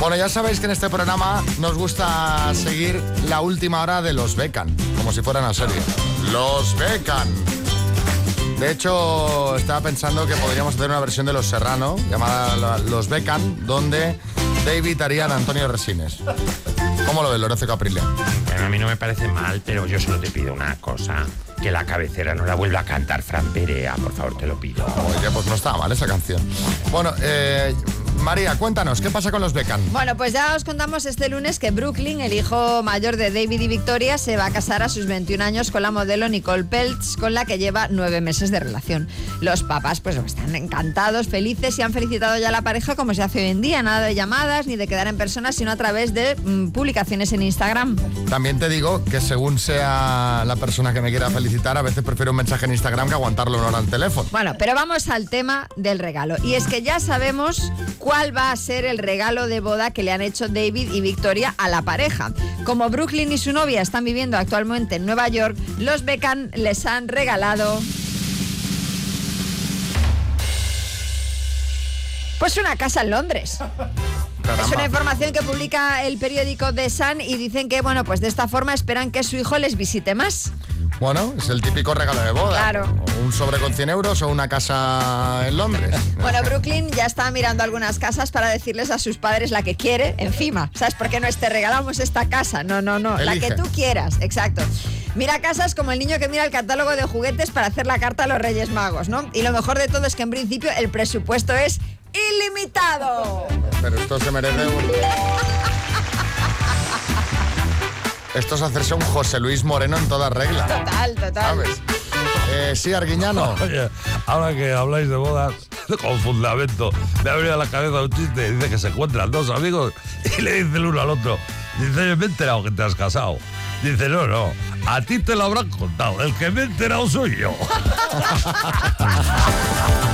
Bueno, ya sabéis que en este programa nos gusta seguir la última hora de los Beckham, como si fuera una serie. Los Beckham. De hecho, estaba pensando que podríamos hacer una versión de Los Serrano, llamada Los Beckham, donde David haría de Antonio Resines. ¿Cómo lo ves, Lorenzo Caprile? Bueno, a mí no me parece mal, pero yo solo te pido una cosa. Que la cabecera no la vuelva a cantar Fran Perea, por favor, te lo pido. Oye, pues no estaba mal esa canción. Bueno, María, cuéntanos, ¿qué pasa con los Beckham? Bueno, pues ya os contamos este lunes que Brooklyn, el hijo mayor de David y Victoria, se va a casar a sus 21 años con la modelo Nicole Peltz, con la que lleva 9 meses de relación. Los papás pues están encantados, felices y han felicitado ya a la pareja como se hace hoy en día, nada de llamadas ni de quedar en persona, sino a través de publicaciones en Instagram. También te digo que según sea la persona que me quiera felicitar, a veces prefiero un mensaje en Instagram que aguantarlo una hora al teléfono. Bueno, pero vamos al tema del regalo. Y es que ya sabemos cuál va a ser el regalo de boda que le han hecho David y Victoria a la pareja. Como Brooklyn y su novia están viviendo actualmente en Nueva York, los Beckham les han regalado pues una casa en Londres. Caramba. Es una información que publica el periódico The Sun y dicen que, bueno, pues de esta forma esperan que su hijo les visite más. Bueno, es el típico regalo de boda. Claro. Un sobre con 100 euros o una casa en Londres. Bueno, Brooklyn ya está mirando algunas casas para decirles a sus padres la que quiere encima. ¿Sabes por qué no es te regalamos esta casa? No. Elige. La que tú quieras, exacto. Mira casas como el niño que mira el catálogo de juguetes para hacer la carta a los Reyes Magos, ¿no? Y lo mejor de todo es que en principio el presupuesto es ilimitado. Pero esto se merece un... Esto es hacerse un José Luis Moreno en toda regla. Total. ¿Sabes? Sí, Arguiñano. Oye, ahora que habláis de bodas con fundamento, me ha venido a la cabeza un chiste. Dice que se encuentran dos amigos y le dice el uno al otro. Dice, oye, me he enterado que te has casado. Dice, no, a ti te lo habrán contado. El que me he enterado soy yo.